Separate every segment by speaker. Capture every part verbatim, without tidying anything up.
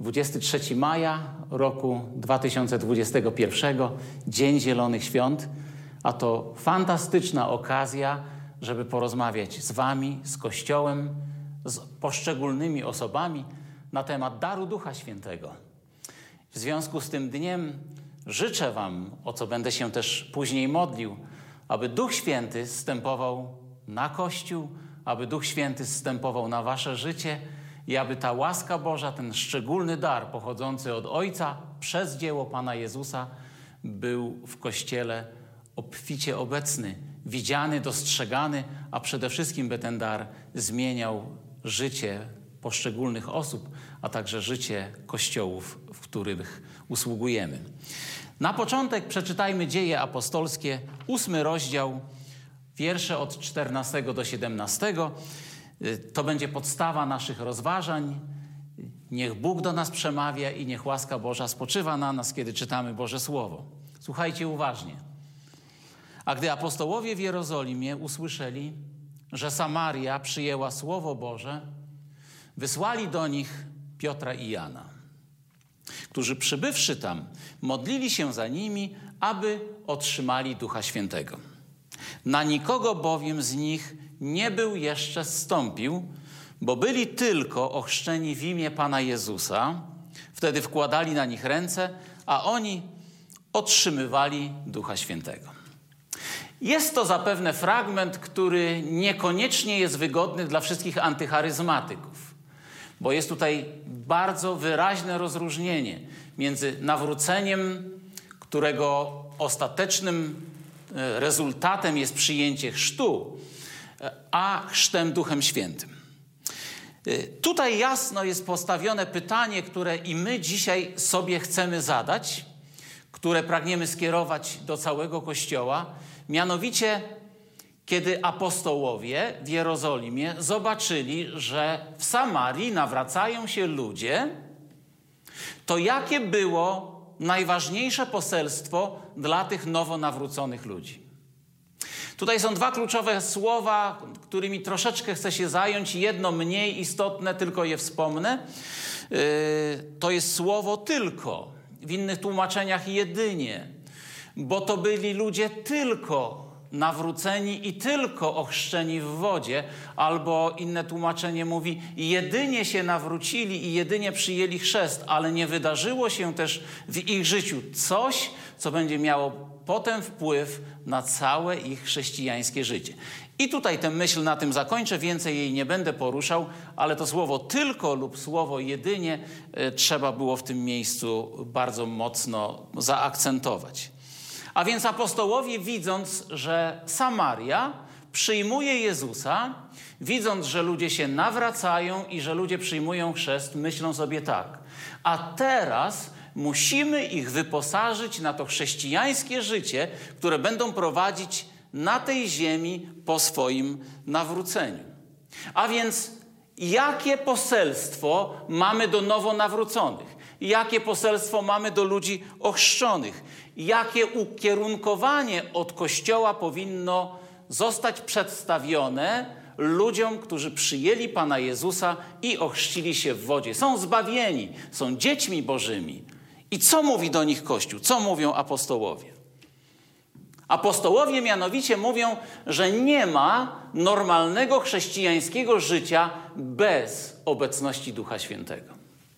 Speaker 1: dwudziestego trzeciego maja roku dwa tysiące dwudziestego pierwszego, Dzień Zielonych Świąt, a to fantastyczna okazja, żeby porozmawiać z wami, z Kościołem, z poszczególnymi osobami na temat daru Ducha Świętego. W związku z tym dniem życzę wam, o co będę się też później modlił, aby Duch Święty zstępował na Kościół, aby Duch Święty zstępował na wasze życie i aby ta łaska Boża, ten szczególny dar pochodzący od Ojca przez dzieło Pana Jezusa był w Kościele obficie obecny, widziany, dostrzegany, a przede wszystkim by ten dar zmieniał życie poszczególnych osób, a także życie kościołów, w których usługujemy. Na początek przeczytajmy Dzieje Apostolskie, ósmy rozdział, wiersze od czternastego do siedemnastego. To będzie podstawa naszych rozważań. Niech Bóg do nas przemawia i niech łaska Boża spoczywa na nas, kiedy czytamy Boże Słowo. Słuchajcie uważnie. A gdy apostołowie w Jerozolimie usłyszeli, że Samaria przyjęła Słowo Boże, wysłali do nich Piotra i Jana, którzy przybywszy tam, modlili się za nimi, aby otrzymali Ducha Świętego. Na nikogo bowiem z nich nie był jeszcze zstąpił, bo byli tylko ochrzczeni w imię Pana Jezusa. Wtedy wkładali na nich ręce, a oni otrzymywali Ducha Świętego. Jest to zapewne fragment, który niekoniecznie jest wygodny dla wszystkich antycharyzmatyków, bo jest tutaj bardzo wyraźne rozróżnienie między nawróceniem, którego ostatecznym rezultatem jest przyjęcie chrztu, a chrztem Duchem Świętym. Tutaj jasno jest postawione pytanie, które i my dzisiaj sobie chcemy zadać, które pragniemy skierować do całego Kościoła. Mianowicie, kiedy apostołowie w Jerozolimie zobaczyli, że w Samarii nawracają się ludzie, to jakie było najważniejsze poselstwo dla tych nowo nawróconych ludzi? Tutaj są dwa kluczowe słowa, którymi troszeczkę chcę się zająć. Jedno mniej istotne, tylko je wspomnę. Yy, to jest słowo tylko. W innych tłumaczeniach jedynie. Bo to byli ludzie tylko nawróceni i tylko ochrzczeni w wodzie. Albo inne tłumaczenie mówi, jedynie się nawrócili i jedynie przyjęli chrzest, ale nie wydarzyło się też w ich życiu coś, co będzie miało potem wpływ na całe ich chrześcijańskie życie. I tutaj tę myśl na tym zakończę, więcej jej nie będę poruszał, ale to słowo tylko lub słowo jedynie y, trzeba było w tym miejscu bardzo mocno zaakcentować. A więc apostołowie, widząc, że Samaria przyjmuje Jezusa, widząc, że ludzie się nawracają i że ludzie przyjmują chrzest, myślą sobie tak: a teraz musimy ich wyposażyć na to chrześcijańskie życie, które będą prowadzić na tej ziemi po swoim nawróceniu. A więc jakie poselstwo mamy do nowo nawróconych? Jakie poselstwo mamy do ludzi ochrzczonych? Jakie ukierunkowanie od Kościoła powinno zostać przedstawione ludziom, którzy przyjęli Pana Jezusa i ochrzcili się w wodzie? Są zbawieni, są dziećmi Bożymi. I co mówi do nich Kościół? Co mówią apostołowie? Apostołowie mianowicie mówią, że nie ma normalnego chrześcijańskiego życia bez obecności Ducha Świętego.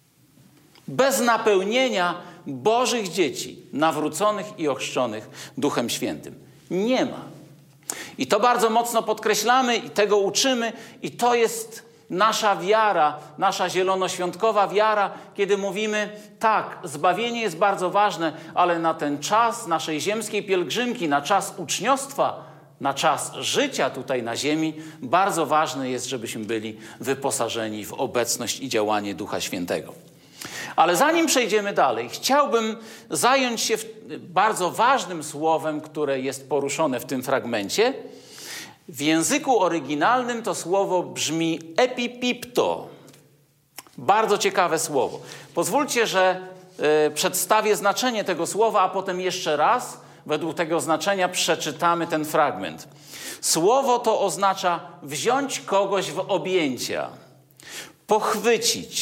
Speaker 1: Bez napełnienia Bożych dzieci, nawróconych i ochrzczonych Duchem Świętym. Nie ma. I to bardzo mocno podkreślamy i tego uczymy, i to jest nasza wiara, nasza zielonoświątkowa wiara, kiedy mówimy, tak, zbawienie jest bardzo ważne, ale na ten czas naszej ziemskiej pielgrzymki, na czas uczniostwa, na czas życia tutaj na ziemi, bardzo ważne jest, żebyśmy byli wyposażeni w obecność i działanie Ducha Świętego. Ale zanim przejdziemy dalej, chciałbym zająć się bardzo ważnym słowem, które jest poruszone w tym fragmencie. W języku oryginalnym to słowo brzmi epipipto. Bardzo ciekawe słowo. Pozwólcie, że y, przedstawię znaczenie tego słowa, a potem jeszcze raz według tego znaczenia przeczytamy ten fragment. Słowo to oznacza wziąć kogoś w objęcia, pochwycić,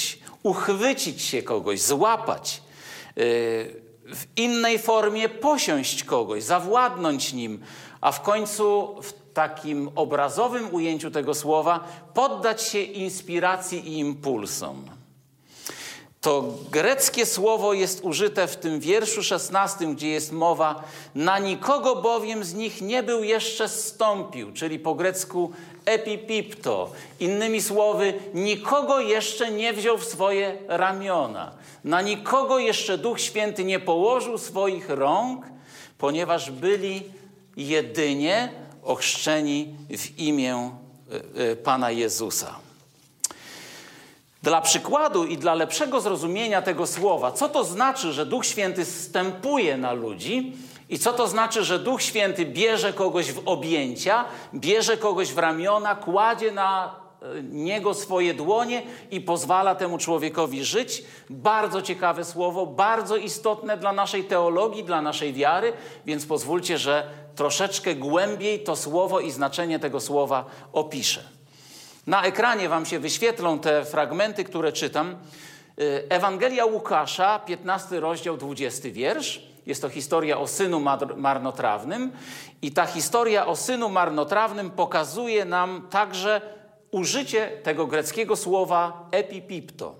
Speaker 1: uchwycić się kogoś, złapać, w innej formie posiąść kogoś, zawładnąć nim, a w końcu w takim obrazowym ujęciu tego słowa poddać się inspiracji i impulsom. To greckie słowo jest użyte w tym wierszu szesnastym, gdzie jest mowa: na nikogo bowiem z nich nie był jeszcze zstąpił, czyli po grecku epipipto. Innymi słowy, nikogo jeszcze nie wziął w swoje ramiona. Na nikogo jeszcze Duch Święty nie położył swoich rąk, ponieważ byli jedynie ochrzczeni w imię Pana Jezusa. Dla przykładu i dla lepszego zrozumienia tego słowa, co to znaczy, że Duch Święty zstępuje na ludzi i co to znaczy, że Duch Święty bierze kogoś w objęcia, bierze kogoś w ramiona, kładzie na niego swoje dłonie i pozwala temu człowiekowi żyć. Bardzo ciekawe słowo, bardzo istotne dla naszej teologii, dla naszej wiary, więc pozwólcie, że troszeczkę głębiej to słowo i znaczenie tego słowa opiszę. Na ekranie wam się wyświetlą te fragmenty, które czytam. Ewangelia Łukasza, piętnasty rozdział, dwudziesty wiersz. Jest to historia o synu marnotrawnym. I ta historia o synu marnotrawnym pokazuje nam także użycie tego greckiego słowa epipipto.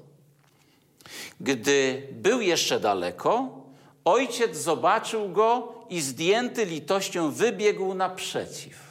Speaker 1: Gdy był jeszcze daleko, ojciec zobaczył go i zdjęty litością wybiegł naprzeciw.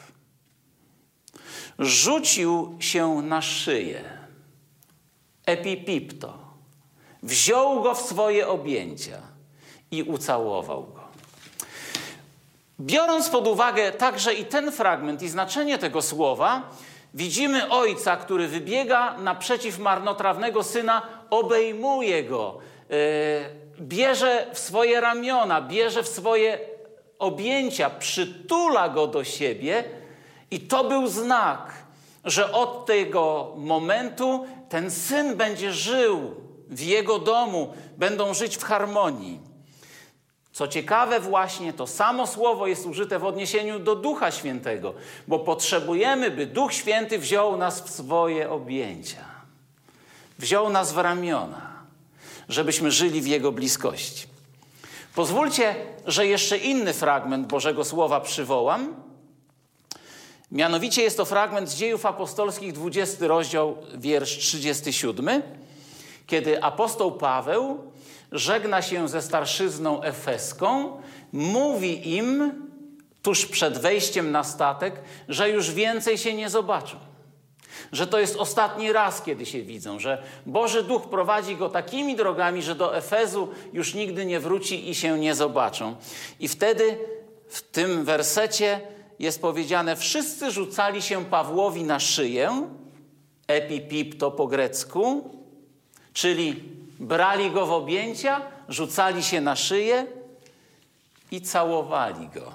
Speaker 1: Rzucił się na szyję. Epipipto. Wziął go w swoje objęcia i ucałował go. Biorąc pod uwagę także i ten fragment i znaczenie tego słowa, widzimy ojca, który wybiega naprzeciw marnotrawnego syna, obejmuje go, yy, bierze w swoje ramiona, bierze w swoje objęcia, przytula go do siebie. I to był znak, że od tego momentu ten syn będzie żył w jego domu, będą żyć w harmonii. Co ciekawe, właśnie to samo słowo jest użyte w odniesieniu do Ducha Świętego, bo potrzebujemy, by Duch Święty wziął nas w swoje objęcia, wziął nas w ramiona, żebyśmy żyli w Jego bliskości. Pozwólcie, że jeszcze inny fragment Bożego Słowa przywołam. Mianowicie jest to fragment z Dziejów Apostolskich, dwudziesty rozdział, wiersz trzydziesty siódmy, kiedy apostoł Paweł żegna się ze starszyzną efeską, mówi im tuż przed wejściem na statek, że już więcej się nie zobaczą. Że to jest ostatni raz, kiedy się widzą, że Boży Duch prowadzi go takimi drogami, że do Efezu już nigdy nie wróci i się nie zobaczą. I wtedy w tym wersecie jest powiedziane: wszyscy rzucali się Pawłowi na szyję, epipipto po grecku, czyli brali go w objęcia, rzucali się na szyję i całowali go.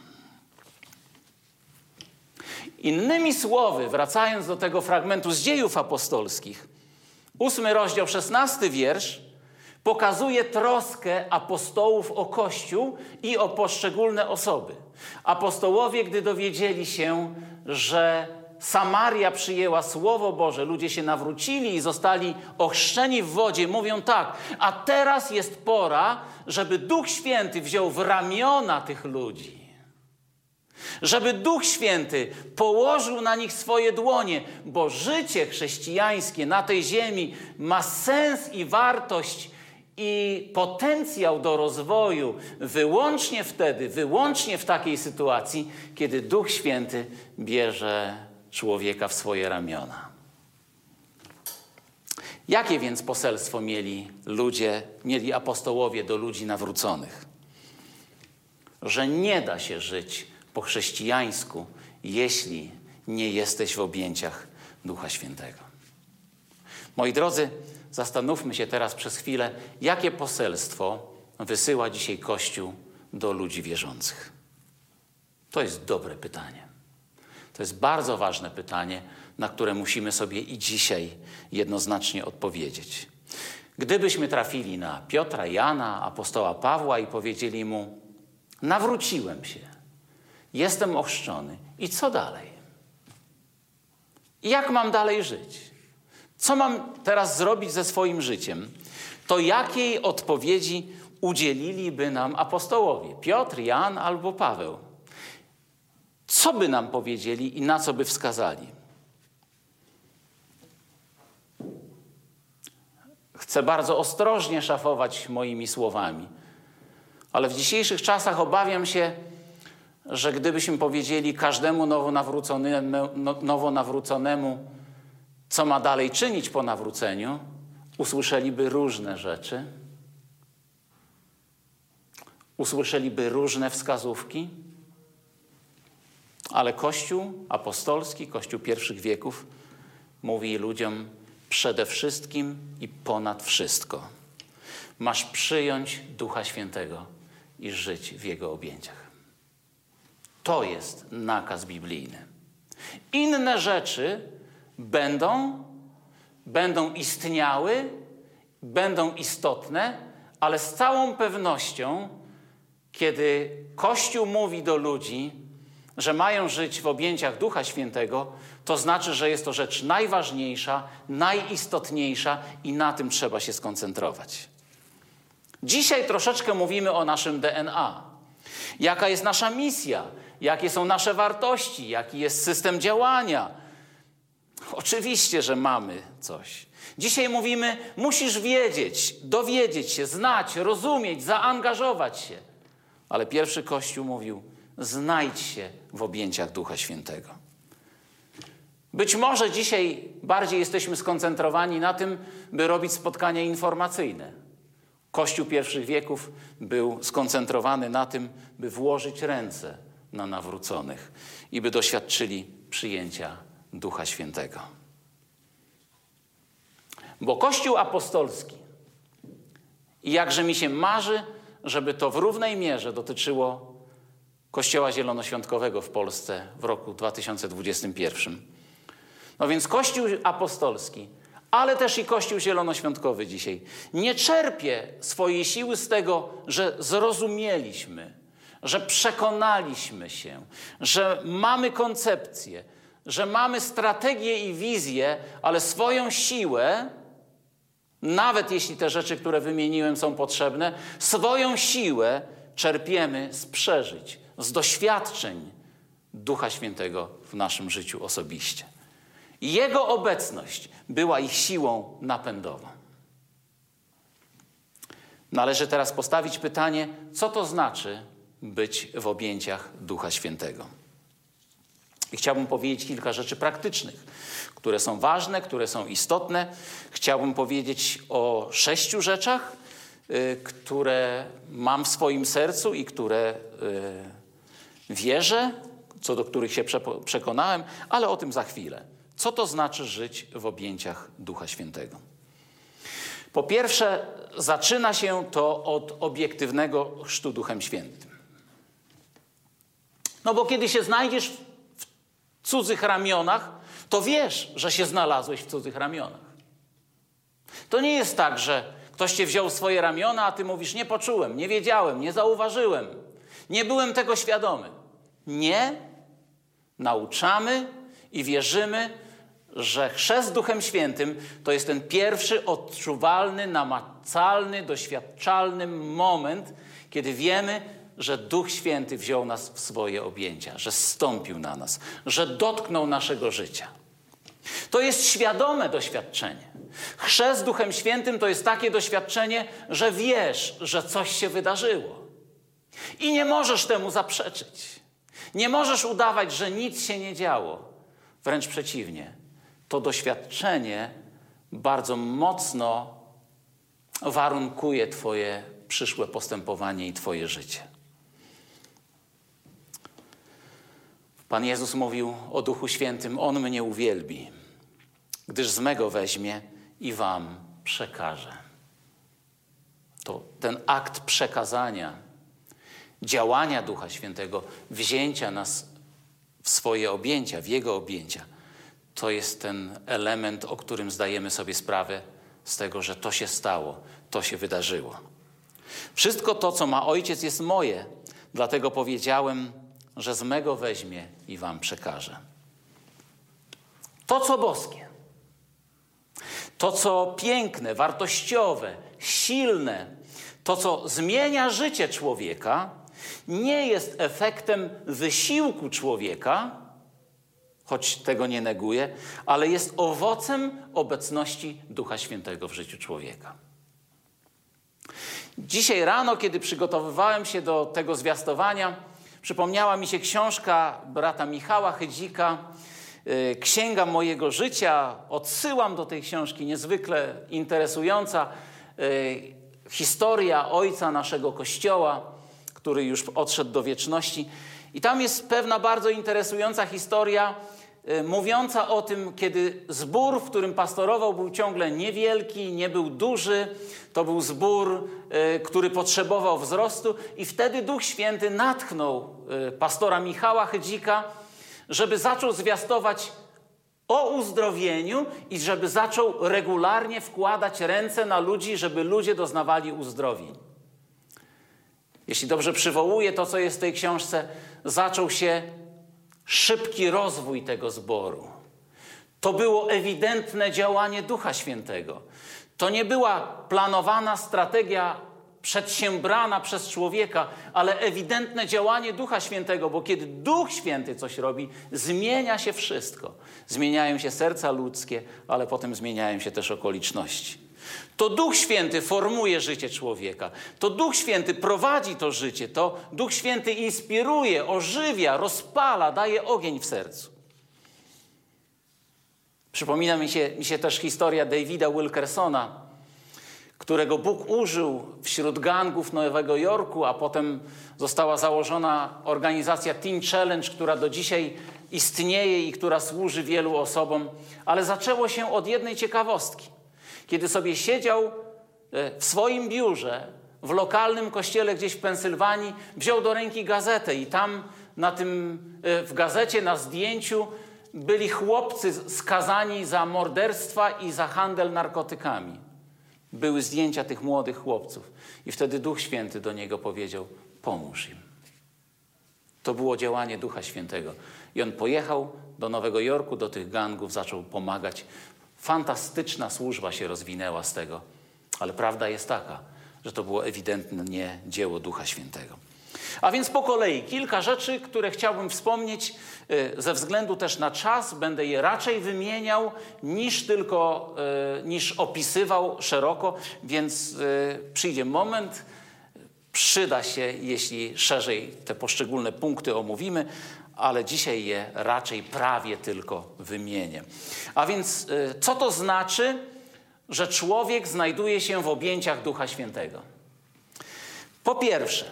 Speaker 1: Innymi słowy, wracając do tego fragmentu z Dziejów Apostolskich, ósmy rozdział, szesnasty wiersz, pokazuje troskę apostołów o Kościół i o poszczególne osoby. Apostołowie, gdy dowiedzieli się, że Samaria przyjęła Słowo Boże, ludzie się nawrócili i zostali ochrzczeni w wodzie, mówią tak: a teraz jest pora, żeby Duch Święty wziął w ramiona tych ludzi. Żeby Duch Święty położył na nich swoje dłonie, bo życie chrześcijańskie na tej ziemi ma sens i wartość i potencjał do rozwoju wyłącznie wtedy, wyłącznie w takiej sytuacji, kiedy Duch Święty bierze człowieka w swoje ramiona. Jakie więc poselstwo mieli ludzie, mieli apostołowie do ludzi nawróconych? Że nie da się żyć po chrześcijańsku, jeśli nie jesteś w objęciach Ducha Świętego. Moi drodzy, zastanówmy się teraz przez chwilę, jakie poselstwo wysyła dzisiaj Kościół do ludzi wierzących. To jest dobre pytanie. To jest bardzo ważne pytanie, na które musimy sobie i dzisiaj jednoznacznie odpowiedzieć. Gdybyśmy trafili na Piotra, Jana, apostoła Pawła i powiedzieli mu: nawróciłem się, jestem ochrzczony. I co dalej? Jak mam dalej żyć? Co mam teraz zrobić ze swoim życiem? To jakiej odpowiedzi udzieliliby nam apostołowie? Piotr, Jan albo Paweł? Co by nam powiedzieli i na co by wskazali? Chcę bardzo ostrożnie szafować moimi słowami, ale w dzisiejszych czasach obawiam się, że gdybyśmy powiedzieli każdemu nowonawróconemu, nowonawróconemu, co ma dalej czynić po nawróceniu, usłyszeliby różne rzeczy, usłyszeliby różne wskazówki, ale Kościół apostolski, Kościół pierwszych wieków mówi ludziom przede wszystkim i ponad wszystko: masz przyjąć Ducha Świętego i żyć w Jego objęciach. To jest nakaz biblijny. Inne rzeczy będą, będą istniały, będą istotne, ale z całą pewnością, kiedy Kościół mówi do ludzi, że mają żyć w objęciach Ducha Świętego, to znaczy, że jest to rzecz najważniejsza, najistotniejsza i na tym trzeba się skoncentrować. Dzisiaj troszeczkę mówimy o naszym D N A. Jaka jest nasza misja? Jakie są nasze wartości? Jaki jest system działania? Oczywiście, że mamy coś. Dzisiaj mówimy, musisz wiedzieć, dowiedzieć się, znać, rozumieć, zaangażować się. Ale pierwszy Kościół mówił, znajdź się w objęciach Ducha Świętego. Być może dzisiaj bardziej jesteśmy skoncentrowani na tym, by robić spotkania informacyjne. Kościół pierwszych wieków był skoncentrowany na tym, by włożyć ręce na nawróconych i by doświadczyli przyjęcia Ducha Świętego. Bo Kościół apostolski, i jakże mi się marzy, żeby to w równej mierze dotyczyło Kościoła Zielonoświątkowego w Polsce w roku dwa tysiące dwudziestym pierwszym. No więc Kościół apostolski, ale też i Kościół Zielonoświątkowy dzisiaj nie czerpie swojej siły z tego, że zrozumieliśmy, że przekonaliśmy się, że mamy koncepcję, że mamy strategię i wizję, ale swoją siłę, nawet jeśli te rzeczy, które wymieniłem, są potrzebne, swoją siłę czerpiemy z przeżyć, z doświadczeń Ducha Świętego w naszym życiu osobiście. Jego obecność była ich siłą napędową. Należy teraz postawić pytanie, co to znaczy być w objęciach Ducha Świętego. I chciałbym powiedzieć kilka rzeczy praktycznych, które są ważne, które są istotne. Chciałbym powiedzieć o sześciu rzeczach, y, które mam w swoim sercu i które y, wierzę, co do których się prze- przekonałem, ale o tym za chwilę. Co to znaczy żyć w objęciach Ducha Świętego? Po pierwsze, zaczyna się to od obiektywnego chrztu Duchem Świętym. No bo kiedy się znajdziesz w cudzych ramionach, to wiesz, że się znalazłeś w cudzych ramionach. To nie jest tak, że ktoś cię wziął w swoje ramiona, a ty mówisz, nie poczułem, nie wiedziałem, nie zauważyłem, nie byłem tego świadomy. Nie. Nauczamy i wierzymy, że chrzest Duchem Świętym to jest ten pierwszy odczuwalny, namacalny, doświadczalny moment, kiedy wiemy, że Duch Święty wziął nas w swoje objęcia, że zstąpił na nas, że dotknął naszego życia. To jest świadome doświadczenie. Chrzest Duchem Świętym to jest takie doświadczenie, że wiesz, że coś się wydarzyło. I nie możesz temu zaprzeczyć. Nie możesz udawać, że nic się nie działo. Wręcz przeciwnie. To doświadczenie bardzo mocno warunkuje twoje przyszłe postępowanie i twoje życie. Pan Jezus mówił o Duchu Świętym, On mnie uwielbi, gdyż z mego weźmie i wam przekaże. To ten akt przekazania, działania Ducha Świętego, wzięcia nas w swoje objęcia, w Jego objęcia, to jest ten element, o którym zdajemy sobie sprawę z tego, że to się stało, to się wydarzyło. Wszystko to, co ma Ojciec, jest moje, dlatego powiedziałem, że z mego weźmie i wam przekaże. To, co boskie. to co piękne, wartościowe, silne, to co zmienia życie człowieka, nie jest efektem wysiłku człowieka, choć tego nie neguję, ale jest owocem obecności Ducha Świętego w życiu człowieka. Dzisiaj rano, kiedy przygotowywałem się do tego zwiastowania, przypomniała mi się książka brata Michała Chydzika, Księga mojego życia. Odsyłam do tej książki, niezwykle interesująca historia ojca naszego Kościoła, który już odszedł do wieczności. I tam jest pewna bardzo interesująca historia mówiąca o tym, kiedy zbór, w którym pastorował, był ciągle niewielki, nie był duży. To był zbór, który potrzebował wzrostu i wtedy Duch Święty natchnął pastora Michała Chydzika, żeby zaczął zwiastować o uzdrowieniu i żeby zaczął regularnie wkładać ręce na ludzi, żeby ludzie doznawali uzdrowień. Jeśli dobrze przywołuję to, co jest w tej książce, zaczął się szybki rozwój tego zboru. To było ewidentne działanie Ducha Świętego. To nie była planowana strategia przedsiębrana przez człowieka, ale ewidentne działanie Ducha Świętego, bo kiedy Duch Święty coś robi, zmienia się wszystko. Zmieniają się serca ludzkie, ale potem zmieniają się też okoliczności. To Duch Święty formuje życie człowieka. To Duch Święty prowadzi to życie. To Duch Święty inspiruje, ożywia, rozpala, daje ogień w sercu. Przypomina mi się, mi się też historia Davida Wilkersona, którego Bóg użył wśród gangów Nowego Jorku, a potem została założona organizacja Teen Challenge, która do dzisiaj istnieje i która służy wielu osobom. Ale zaczęło się od jednej ciekawostki. Kiedy sobie siedział w swoim biurze w lokalnym kościele gdzieś w Pensylwanii, wziął do ręki gazetę i tam na tym, w gazecie na zdjęciu byli chłopcy skazani za morderstwa i za handel narkotykami. Były zdjęcia tych młodych chłopców i wtedy Duch Święty do niego powiedział: pomóż im. To było działanie Ducha Świętego. I on pojechał do Nowego Jorku, do tych gangów, zaczął pomagać. Fantastyczna służba się rozwinęła z tego. Ale prawda jest taka, że to było ewidentnie dzieło Ducha Świętego. A więc po kolei kilka rzeczy, które chciałbym wspomnieć ze względu też na czas. Będę je raczej wymieniał niż tylko niż opisywał szeroko, więc przyjdzie moment, przyda się, jeśli szerzej te poszczególne punkty omówimy, ale dzisiaj je raczej prawie tylko wymienię. A więc co to znaczy, że człowiek znajduje się w objęciach Ducha Świętego? Po pierwsze,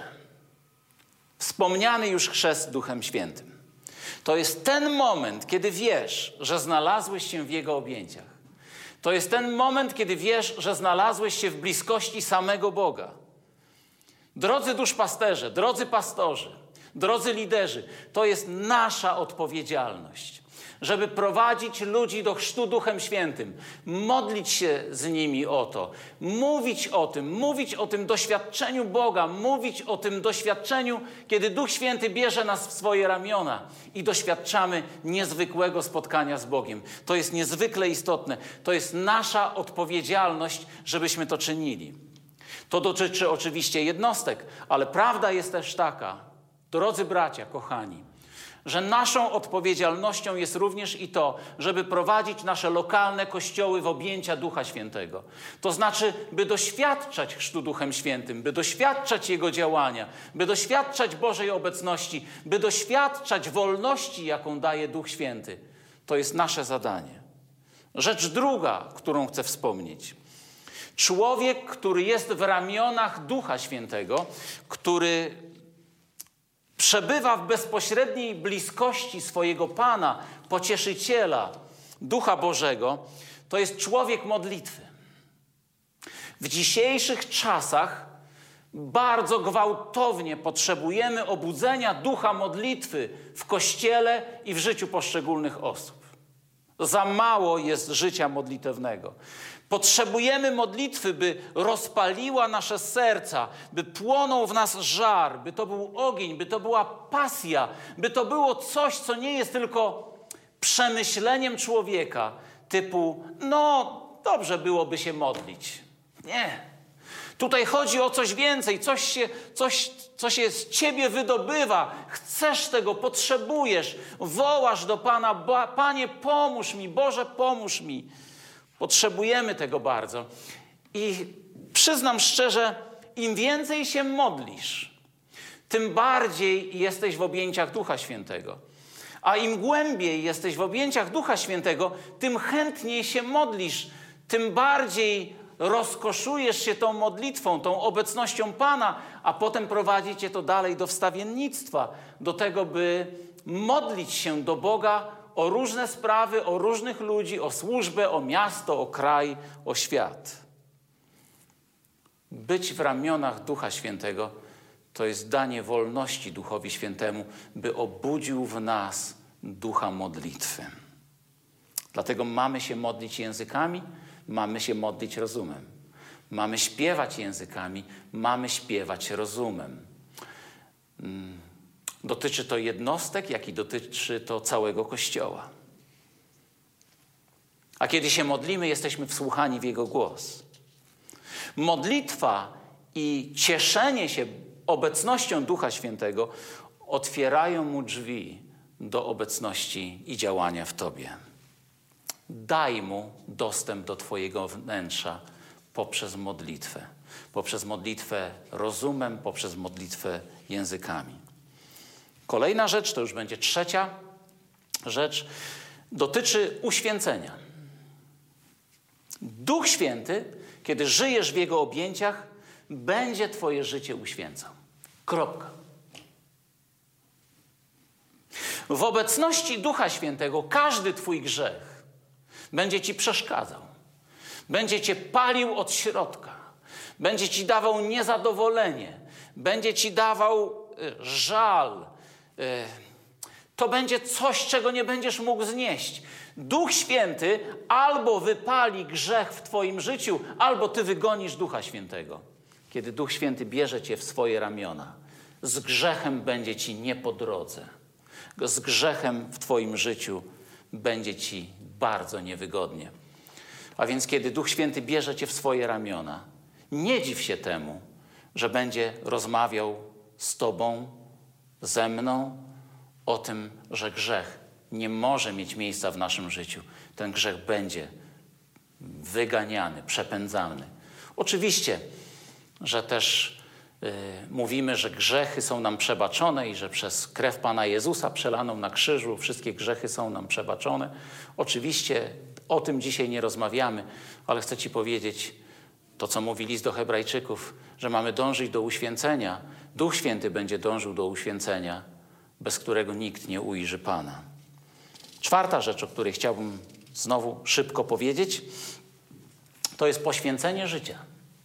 Speaker 1: wspomniany już chrzest Duchem Świętym. To jest ten moment, kiedy wiesz, że znalazłeś się w Jego objęciach. To jest ten moment, kiedy wiesz, że znalazłeś się w bliskości samego Boga. Drodzy duszpasterze, drodzy pastorzy, drodzy liderzy, to jest nasza odpowiedzialność, żeby prowadzić ludzi do chrztu Duchem Świętym, modlić się z nimi o to, mówić o tym, mówić o tym doświadczeniu Boga, mówić o tym doświadczeniu, kiedy Duch Święty bierze nas w swoje ramiona i doświadczamy niezwykłego spotkania z Bogiem. To jest niezwykle istotne. To jest nasza odpowiedzialność, żebyśmy to czynili. To dotyczy oczywiście jednostek, ale prawda jest też taka, drodzy bracia, kochani, że naszą odpowiedzialnością jest również i to, żeby prowadzić nasze lokalne kościoły w objęcia Ducha Świętego. To znaczy, by doświadczać chrztu Duchem Świętym, by doświadczać Jego działania, by doświadczać Bożej obecności, by doświadczać wolności, jaką daje Duch Święty. To jest nasze zadanie. Rzecz druga, którą chcę wspomnieć. Człowiek, który jest w ramionach Ducha Świętego, który przebywa w bezpośredniej bliskości swojego Pana, Pocieszyciela, Ducha Bożego, to jest człowiek modlitwy. W dzisiejszych czasach bardzo gwałtownie potrzebujemy obudzenia ducha modlitwy w Kościele i w życiu poszczególnych osób. Za mało jest życia modlitewnego. Potrzebujemy modlitwy, by rozpaliła nasze serca, by płonął w nas żar, by to był ogień, by to była pasja, by to było coś, co nie jest tylko przemyśleniem człowieka, typu, no dobrze byłoby się modlić. Nie. Tutaj chodzi o coś więcej, coś się, coś, co się z ciebie wydobywa. Chcesz tego, potrzebujesz, wołasz do Pana, Panie, pomóż mi, Boże, pomóż mi. Potrzebujemy tego bardzo. I przyznam szczerze, im więcej się modlisz, tym bardziej jesteś w objęciach Ducha Świętego. A im głębiej jesteś w objęciach Ducha Świętego, tym chętniej się modlisz, tym bardziej rozkoszujesz się tą modlitwą, tą obecnością Pana, a potem prowadzi cię to dalej do wstawiennictwa, do tego, by modlić się do Boga o różne sprawy, o różnych ludzi, o służbę, o miasto, o kraj, o świat. Być w ramionach Ducha Świętego to jest danie wolności Duchowi Świętemu, by obudził w nas ducha modlitwy. Dlatego mamy się modlić językami, mamy się modlić rozumem. Mamy śpiewać językami, mamy śpiewać rozumem. Dotyczy to jednostek, jak i dotyczy to całego Kościoła. A kiedy się modlimy, jesteśmy wsłuchani w Jego głos. Modlitwa i cieszenie się obecnością Ducha Świętego otwierają mu drzwi do obecności i działania w tobie. Daj mu dostęp do twojego wnętrza poprzez modlitwę. Poprzez modlitwę rozumem, poprzez modlitwę językami. Kolejna rzecz, to już będzie trzecia rzecz, dotyczy uświęcenia. Duch Święty, kiedy żyjesz w Jego objęciach, będzie twoje życie uświęcał. Kropka. W obecności Ducha Świętego każdy twój grzech będzie ci przeszkadzał. Będzie cię palił od środka. Będzie ci dawał niezadowolenie. Będzie ci dawał y, żal. Y, to będzie coś, czego nie będziesz mógł znieść. Duch Święty albo wypali grzech w twoim życiu, albo ty wygonisz Ducha Świętego. Kiedy Duch Święty bierze cię w swoje ramiona, z grzechem będzie ci nie po drodze. Z grzechem w twoim życiu będzie ci bardzo niewygodnie. A więc kiedy Duch Święty bierze cię w swoje ramiona, nie dziw się temu, że będzie rozmawiał z tobą, ze mną o tym, że grzech nie może mieć miejsca w naszym życiu. Ten grzech będzie wyganiany, przepędzany. Oczywiście, że też y, mówimy, że grzechy są nam przebaczone i że przez krew Pana Jezusa przelaną na krzyżu wszystkie grzechy są nam przebaczone. Oczywiście o tym dzisiaj nie rozmawiamy, ale chcę ci powiedzieć to, co mówi list do Hebrajczyków, że mamy dążyć do uświęcenia. Duch Święty będzie dążył do uświęcenia, bez którego nikt nie ujrzy Pana. Czwarta rzecz, o której chciałbym znowu szybko powiedzieć, to jest poświęcenie życia.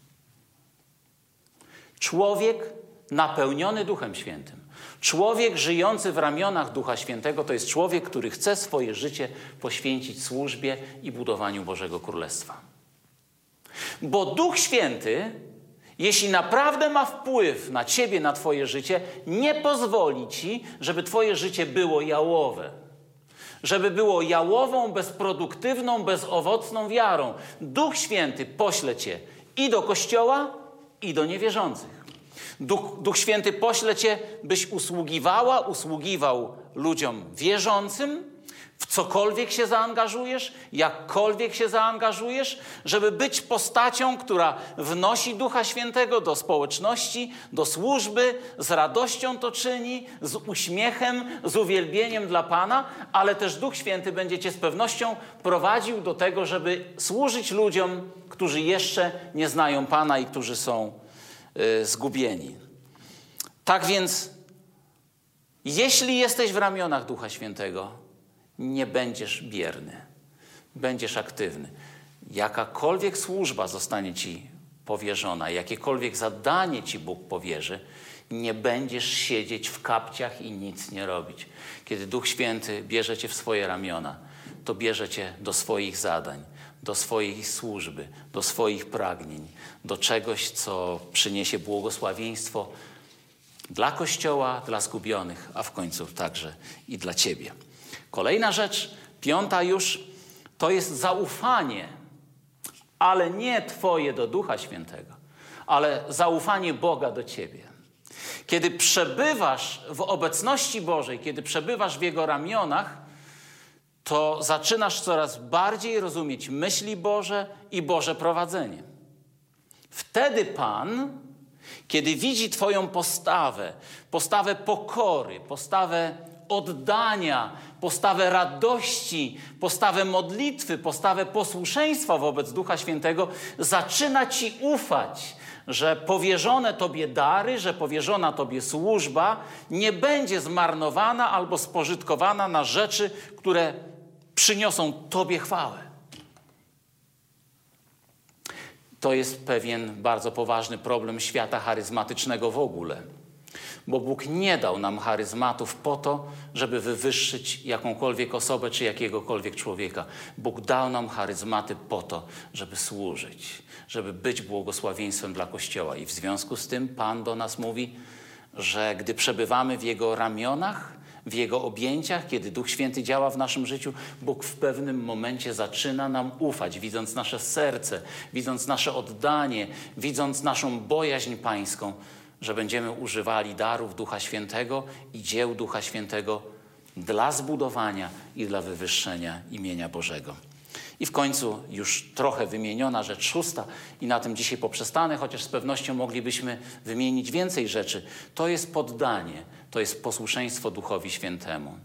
Speaker 1: Człowiek napełniony Duchem Świętym, człowiek żyjący w ramionach Ducha Świętego, to jest człowiek, który chce swoje życie poświęcić służbie i budowaniu Bożego Królestwa. Bo Duch Święty, jeśli naprawdę ma wpływ na ciebie, na twoje życie, nie pozwoli ci, żeby twoje życie było jałowe. Żeby było jałową, bezproduktywną, bezowocną wiarą. Duch Święty pośle cię i do Kościoła, i do niewierzących. Duch, Duch Święty pośle cię, byś usługiwała, usługiwał ludziom wierzącym, w cokolwiek się zaangażujesz, jakkolwiek się zaangażujesz, żeby być postacią, która wnosi Ducha Świętego do społeczności, do służby, z radością to czyni, z uśmiechem, z uwielbieniem dla Pana, ale też Duch Święty będzie cię z pewnością prowadził do tego, żeby służyć ludziom, którzy jeszcze nie znają Pana i którzy są y, zgubieni. Tak więc, jeśli jesteś w ramionach Ducha Świętego, nie będziesz bierny, będziesz aktywny. Jakakolwiek służba zostanie ci powierzona, jakiekolwiek zadanie ci Bóg powierzy, nie będziesz siedzieć w kapciach i nic nie robić. Kiedy Duch Święty bierze cię w swoje ramiona, to bierze cię do swoich zadań, do swojej służby, do swoich pragnień, do czegoś, co przyniesie błogosławieństwo dla Kościoła, dla zgubionych, a w końcu także i dla ciebie. Kolejna rzecz, piąta już, to jest zaufanie. ale nie twoje do Ducha Świętego, ale zaufanie Boga do ciebie. Kiedy przebywasz w obecności Bożej, kiedy przebywasz w Jego ramionach, to zaczynasz coraz bardziej rozumieć myśli Boże i Boże prowadzenie. Wtedy Pan, kiedy widzi twoją postawę, postawę pokory, postawę oddania, postawę radości, postawę modlitwy, postawę posłuszeństwa wobec Ducha Świętego, zaczyna ci ufać, że powierzone tobie dary, że powierzona tobie służba nie będzie zmarnowana albo spożytkowana na rzeczy, które przyniosą tobie chwałę. To jest pewien bardzo poważny problem świata charyzmatycznego w ogóle. Bo Bóg nie dał nam charyzmatów po to, żeby wywyższyć jakąkolwiek osobę czy jakiegokolwiek człowieka. Bóg dał nam charyzmaty po to, żeby służyć, żeby być błogosławieństwem dla Kościoła. I w związku z tym Pan do nas mówi, że gdy przebywamy w Jego ramionach, w Jego objęciach, kiedy Duch Święty działa w naszym życiu, Bóg w pewnym momencie zaczyna nam ufać, widząc nasze serce, widząc nasze oddanie, widząc naszą bojaźń Pańską, że będziemy używali darów Ducha Świętego i dzieł Ducha Świętego dla zbudowania i dla wywyższenia imienia Bożego. I w końcu już trochę wymieniona rzecz szósta i na tym dzisiaj poprzestanę, chociaż z pewnością moglibyśmy wymienić więcej rzeczy. To jest poddanie, to jest posłuszeństwo Duchowi Świętemu.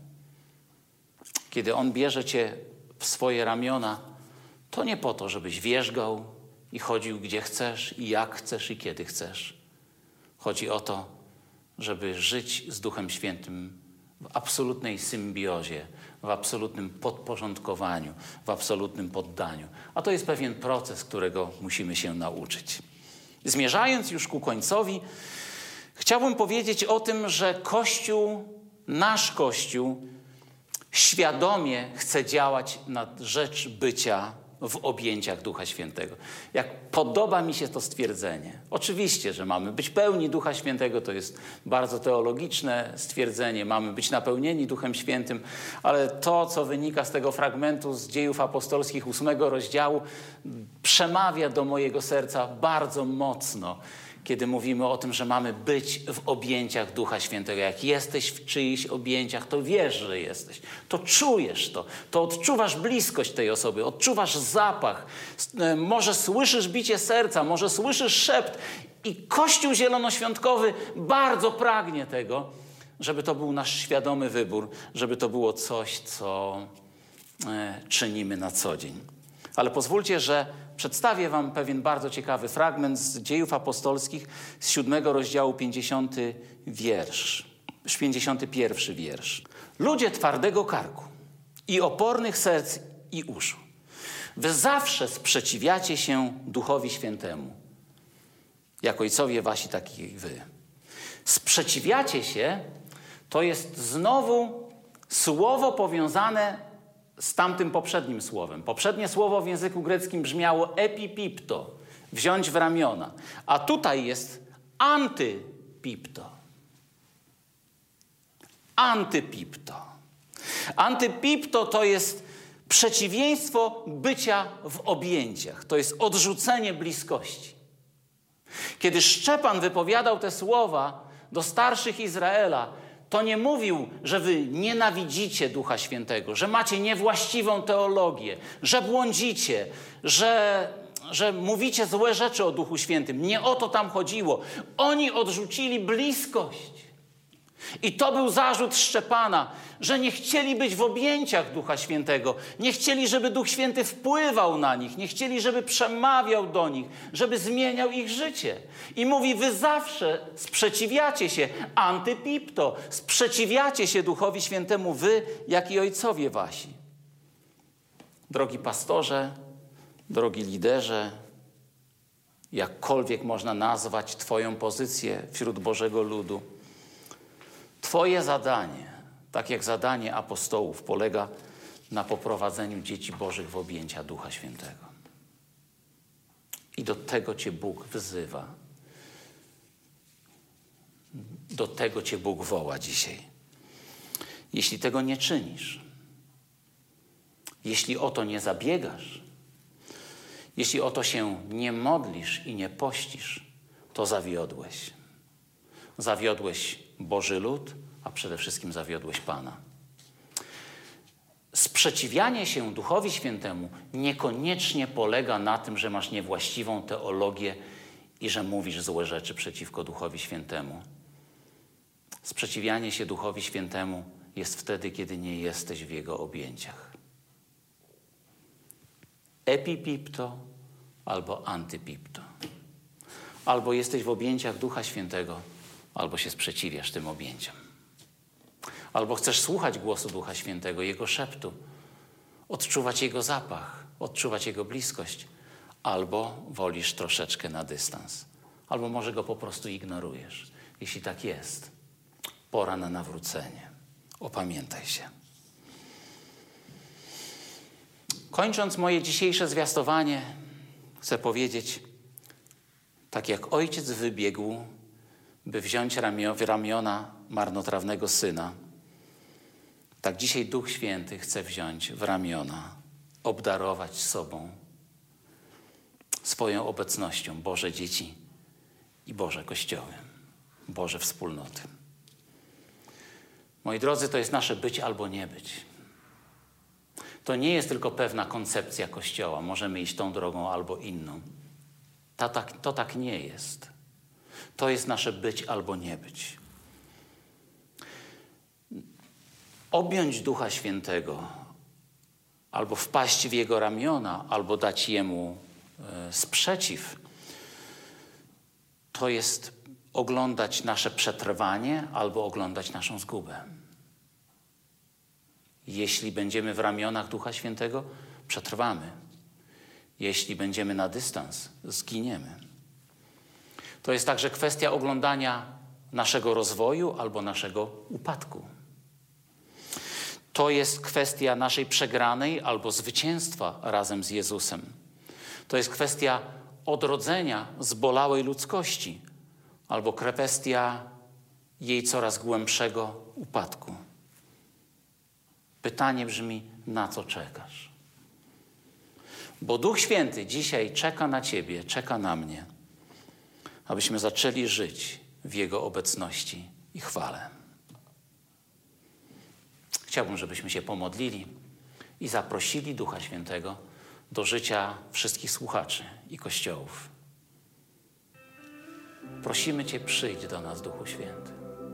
Speaker 1: Kiedy On bierze cię w swoje ramiona, to nie po to, żebyś wierzgał i chodził gdzie chcesz i jak chcesz i kiedy chcesz. Chodzi o to, żeby żyć z Duchem Świętym w absolutnej symbiozie, w absolutnym podporządkowaniu, w absolutnym poddaniu. A to jest pewien proces, którego musimy się nauczyć. Zmierzając już ku końcowi, chciałbym powiedzieć o tym, że Kościół, nasz Kościół, świadomie chce działać na rzecz bycia w objęciach Ducha Świętego. Jak podoba mi się to stwierdzenie. Oczywiście, że mamy być pełni Ducha Świętego, to jest bardzo teologiczne stwierdzenie. Mamy być napełnieni Duchem Świętym, ale to, co wynika z tego fragmentu z Dziejów Apostolskich ósmego rozdziału, przemawia do mojego serca bardzo mocno, kiedy mówimy o tym, że mamy być w objęciach Ducha Świętego. Jak jesteś w czyichś objęciach, to wiesz, że jesteś. To czujesz to. To odczuwasz bliskość tej osoby, odczuwasz zapach. Może słyszysz bicie serca, może słyszysz szept. I Kościół Zielonoświątkowy bardzo pragnie tego, żeby to był nasz świadomy wybór, żeby to było coś, co czynimy na co dzień. Ale pozwólcie, że przedstawię wam pewien bardzo ciekawy fragment z Dziejów Apostolskich z siódmego rozdziału, pięćdziesiąty wiersz, pięćdziesiąty pierwszy wiersz. Ludzie twardego karku i opornych serc i uszu, wy zawsze sprzeciwiacie się Duchowi Świętemu, jak ojcowie wasi, tak i wy. Sprzeciwiacie się to jest znowu słowo powiązane z tamtym poprzednim słowem. Poprzednie słowo w języku greckim brzmiało epipipto, wziąć w ramiona. A tutaj jest antypipto. Antypipto. Antypipto to jest przeciwieństwo bycia w objęciach. To jest odrzucenie bliskości. Kiedy Szczepan wypowiadał te słowa do starszych Izraela, to nie mówił, że wy nienawidzicie Ducha Świętego, że macie niewłaściwą teologię, że błądzicie, że, że mówicie złe rzeczy o Duchu Świętym. Nie o to tam chodziło. Oni odrzucili bliskość. I to był zarzut Szczepana, że nie chcieli być w objęciach Ducha Świętego. Nie chcieli, żeby Duch Święty wpływał na nich. Nie chcieli, żeby przemawiał do nich, żeby zmieniał ich życie. I mówi, wy zawsze sprzeciwiacie się, antypipto, sprzeciwiacie się Duchowi Świętemu, wy, jak i ojcowie wasi. Drogi pastorze, drogi liderze, jakkolwiek można nazwać twoją pozycję wśród Bożego ludu, twoje zadanie, tak jak zadanie apostołów, polega na poprowadzeniu dzieci Bożych w objęcia Ducha Świętego. I do tego cię Bóg wzywa. Do tego cię Bóg woła dzisiaj. Jeśli tego nie czynisz, jeśli o to nie zabiegasz, Jeśli o to się nie modlisz i nie pościsz, to zawiodłeś. Zawiodłeś Boży lud, a przede wszystkim zawiodłeś Pana. Sprzeciwianie się Duchowi Świętemu niekoniecznie polega na tym, że masz niewłaściwą teologię i że mówisz złe rzeczy przeciwko Duchowi Świętemu. Sprzeciwianie się Duchowi Świętemu jest wtedy, kiedy nie jesteś w Jego objęciach. Epipipto albo antypipto. Albo jesteś w objęciach Ducha Świętego, albo się sprzeciwiasz tym objęciom. Albo chcesz słuchać głosu Ducha Świętego, Jego szeptu, odczuwać Jego zapach, odczuwać Jego bliskość, albo wolisz troszeczkę na dystans, albo może Go po prostu ignorujesz. Jeśli tak jest, pora na nawrócenie. Opamiętaj się. Kończąc moje dzisiejsze zwiastowanie, chcę powiedzieć, tak jak ojciec wybiegł, by wziąć ramio, w ramiona marnotrawnego syna, tak dzisiaj Duch Święty chce wziąć w ramiona, obdarować sobą, swoją obecnością Boże dzieci i Boże Kościoły, Boże wspólnoty. Moi drodzy, to jest nasze być albo nie być. To nie jest tylko pewna koncepcja Kościoła. Możemy iść tą drogą albo inną. To tak, to tak nie jest. To jest nasze być albo nie być. Objąć Ducha Świętego, albo wpaść w Jego ramiona, albo dać Jemu e, sprzeciw, to jest oglądać nasze przetrwanie albo oglądać naszą zgubę. Jeśli będziemy w ramionach Ducha Świętego, przetrwamy. Jeśli będziemy na dystans, zginiemy. To jest także kwestia oglądania naszego rozwoju albo naszego upadku. To jest kwestia naszej przegranej albo zwycięstwa razem z Jezusem. To jest kwestia odrodzenia zbolałej ludzkości albo kwestia jej coraz głębszego upadku. Pytanie brzmi, na co czekasz? Bo Duch Święty dzisiaj czeka na ciebie, czeka na mnie, abyśmy zaczęli żyć w Jego obecności i chwale. Chciałbym, żebyśmy się pomodlili i zaprosili Ducha Świętego do życia wszystkich słuchaczy i kościołów. Prosimy Cię, przyjdź do nas, Duchu Święty.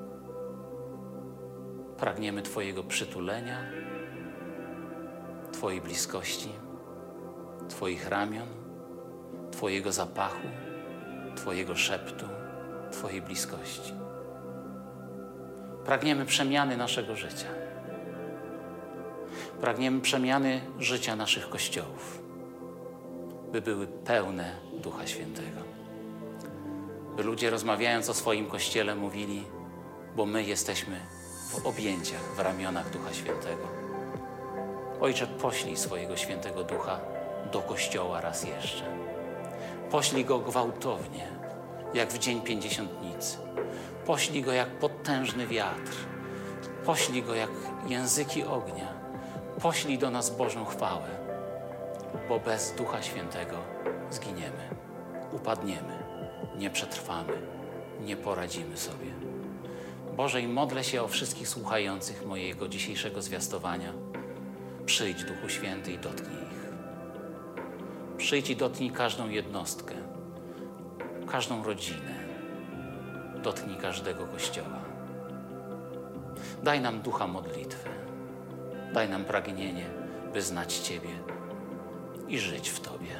Speaker 1: Pragniemy Twojego przytulenia, Twojej bliskości, Twoich ramion, Twojego zapachu, Twojego szeptu, Twojej bliskości. Pragniemy przemiany naszego życia. Pragniemy przemiany życia naszych kościołów, by były pełne Ducha Świętego. By ludzie, rozmawiając o swoim Kościele, mówili, bo my jesteśmy w objęciach, w ramionach Ducha Świętego. Ojcze, poślij swojego Świętego Ducha do Kościoła raz jeszcze. Poślij Go gwałtownie, jak w dzień Pięćdziesiątnicy. Poślij Go jak potężny wiatr. Poślij Go jak języki ognia. Poślij do nas Bożą chwałę, bo bez Ducha Świętego zginiemy, upadniemy, nie przetrwamy, nie poradzimy sobie. Boże, i modlę się o wszystkich słuchających mojego dzisiejszego zwiastowania. Przyjdź, Duchu Święty, i dotknij ich. Przyjdź i dotknij każdą jednostkę, każdą rodzinę. Dotknij każdego kościoła. Daj nam ducha modlitwy. Daj nam pragnienie, by znać Ciebie i żyć w Tobie.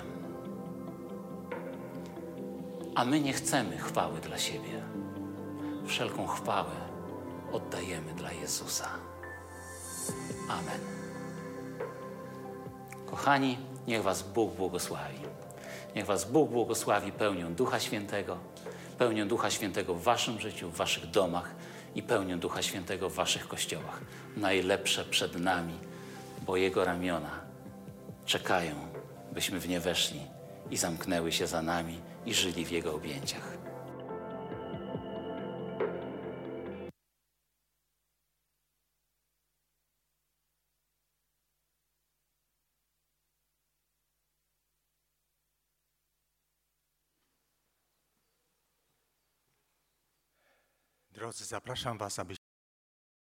Speaker 1: A my nie chcemy chwały dla siebie. Wszelką chwałę oddajemy dla Jezusa. Amen. Kochani, niech Was Bóg błogosławi. Niech Was Bóg błogosławi pełnią Ducha Świętego, pełnią Ducha Świętego w Waszym życiu, w Waszych domach i pełnią Ducha Świętego w Waszych kościołach. Najlepsze przed nami, bo Jego ramiona czekają, byśmy w nie weszli i zamknęły się za nami i żyli w Jego objęciach.
Speaker 2: Drodzy, zapraszam Was, aby